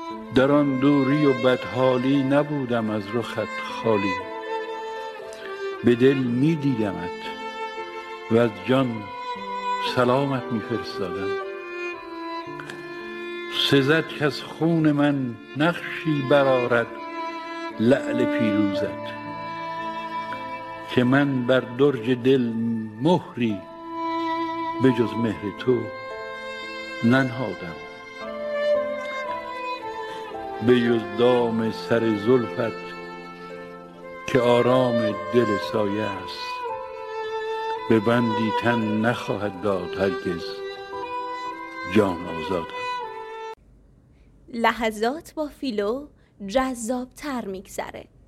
در آن دوری و بدحالی نبودم از رخت خالی. به دل می دیدمت و از جان سلامت می فرستادم. سزد که از خون من نقشی برآرد لعل پیروزت، که من بر درج دل مهری به جز مهر تو ننهادم. به جز دام سر زلفت که آرام دل سایه است، به بندی تن نخواهد داد هرگز جان آزادم. لحظات با فیلو جذاب‌تر می‌گذره.